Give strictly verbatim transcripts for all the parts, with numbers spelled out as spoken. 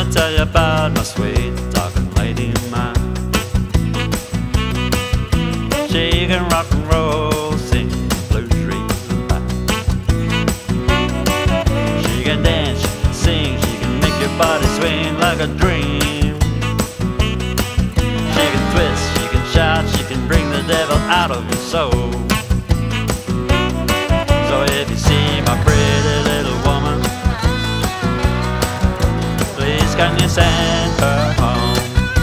me tell you about my sweet talking lady of mine. She can rock and roll, sing blues real fine. She can dance, she can sing, she can make your body swing like a dream. She can twist, she can shout, she can bring the devil out of your soul. So if you see my pretty little woman, please can you send her home?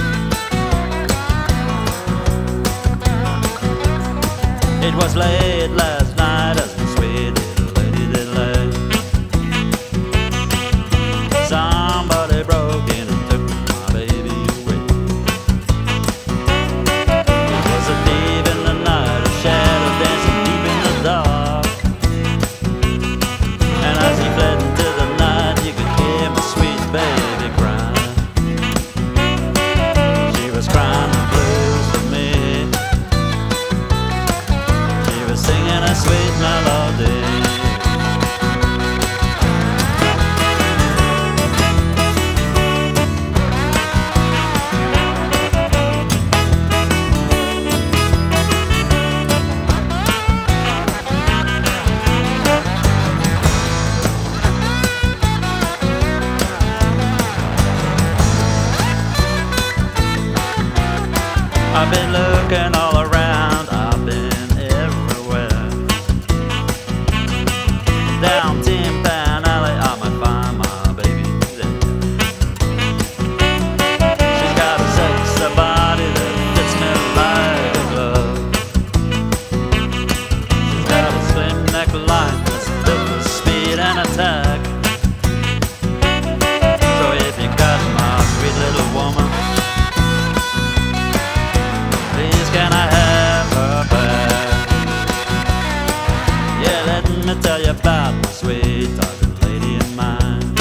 It was late last night as my sweet little lady did lay. Somebody broke in and took my baby away. It was a thief in the night, a shadow dancing deep in the dark. And as he fled into the night, you could hear my sweet baby crying. She was crying the blues for me. She was singing a sweet melody. I've been looking all around, I've been everywhere. Down Tin Pan Alley, I might find my baby there. She's got a sexy body that fits me like a glove. She's got a slim neckline that's built for speed and attack. So if you got my sweet little woman, can I have her back? Yeah, let me tell you about my sweet talking lady of mine.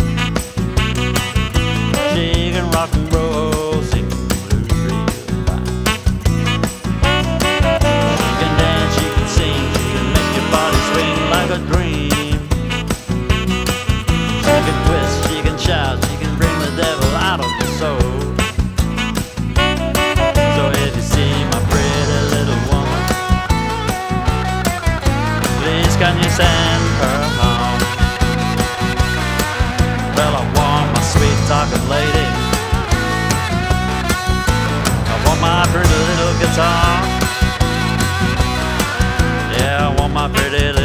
She can rock and roll, sing blues real fine. She can dance, she can sing, she can make your body swing like a dream. She can twist, she can shout, she can bring the devil out of your soul. Can you send her home? Well, I want my sweet talking lady, I want my pretty little guitar. Yeah, I want my pretty little